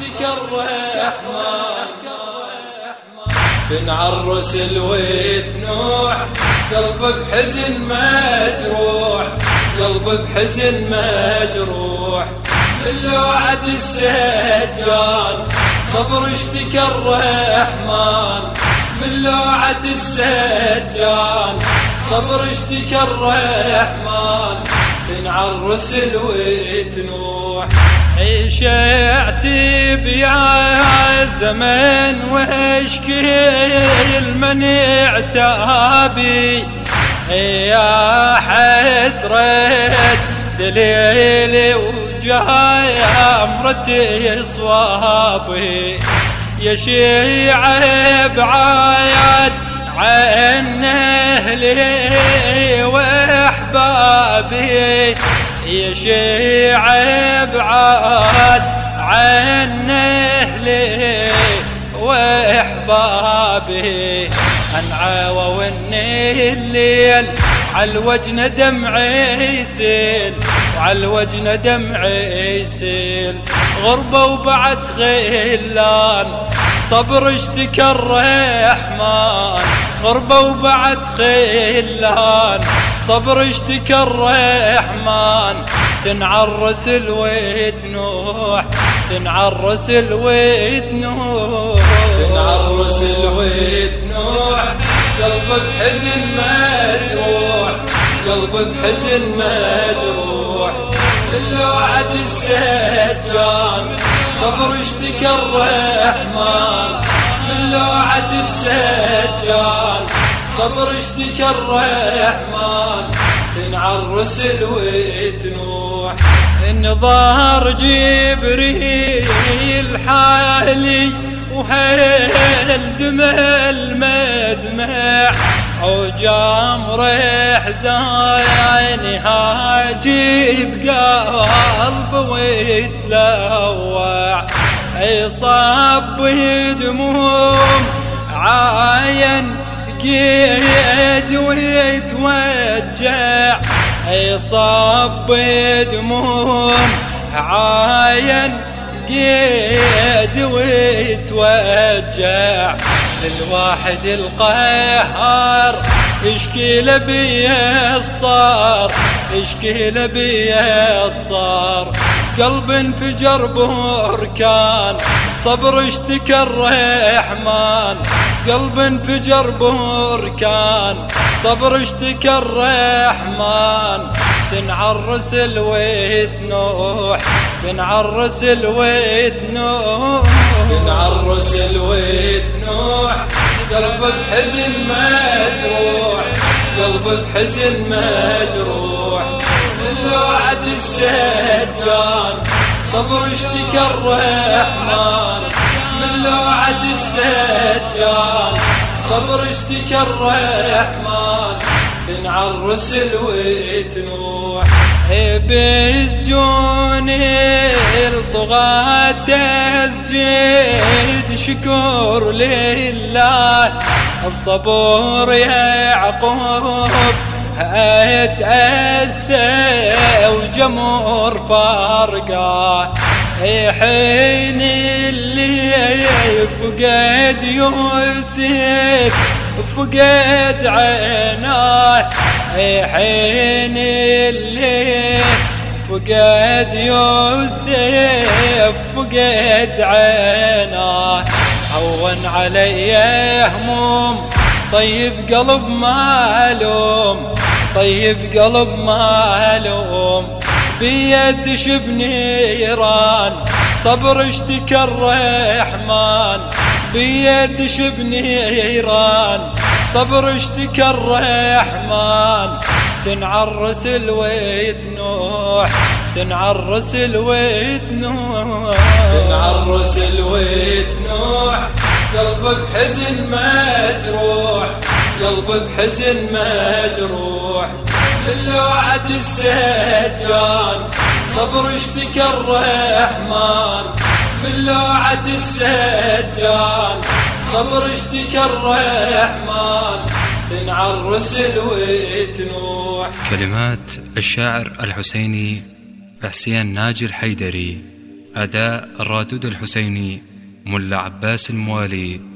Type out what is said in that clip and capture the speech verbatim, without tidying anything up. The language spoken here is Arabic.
اشتكى الرحمن تنعرس الويت نوح قلب بحزن مجروح قلب بحزن مجروح من لوعة السجان صبر اشتكى الرحمن من لوعة السجان صبر اشتكى الرحمن تنعرس الويت نوح شعتب يا زمن واشكي المنع تابي يا حسرة دليلي وجاي امرتي صوابي يا شيعة بعايد عن اهلي واحبابي يا شيعة بعاد عن اهلي واحبابي انعاوى واني الليل عالوجن دمعي يسيل وعالوجن دمعي يسيل غربة وبعد غيلان صبر اشتكى الرحمن غربة وبعد خيلان صبر اشتكى الرحمن تنعرس الويت نوح تنعرس الويت نوح تنعرس الويت نوح قلب بحزن مجروح قلب بحزن مجروح اللوعة السجان صبر اشتكى الرحمن من لوعة السجان صبر اشتكى الرحمن تنعرس الويت نوح النظار جبريل حالي وهل دمع المدمع وجامر حزاني هاجي بقلب ويتلوع يصب دموم عاين قيد ويتوجع يصب دموم عاين قيد ويتوجع للواحد القهار اشكي لبي الصار اشكي لبي الصار قلب انفجر بركان صبر اشتكى الرحمن قلب انفجر بركان صبر اشتكى الرحمن تنعرس الويت نوح تنعرس الويت نوح تنعرس الويت نوح قلب بحزن مجروح قلب بحزن مجروح من لوعة السجان صبر اشتكى الرحمن من لوعة السجان صبر اشتكى الرحمن تنعرس الويت نوح بسجوني الطغاة تسجد شكر لله بصبر يعقوب اتأسى وجمر فرقه حين اللي فقد يوسف فقد عيناه حين اللي فقد يوسف فقد عيناه هون علي هموم طيب قلب معلوم طيب قلب معلوم بيد شب نيران صبر اشتكى الرحمن بيد شب نيران صبر اشتكى الرحمن تنعرس الويت نوح تنعرس الويت نوح تنعرس الويت نوح قلب بحزن مجروح قلب بحزن مجروح من لوعة السجان صبر اشتكى الرحمن من لوعة السجان صبر اشتكى الرحمن تنعرس الويت نوح. كلمات الشاعر الحسيني حسين ناجي الحيدري، أداء الرادود الحسيني ملا عباس الموالي.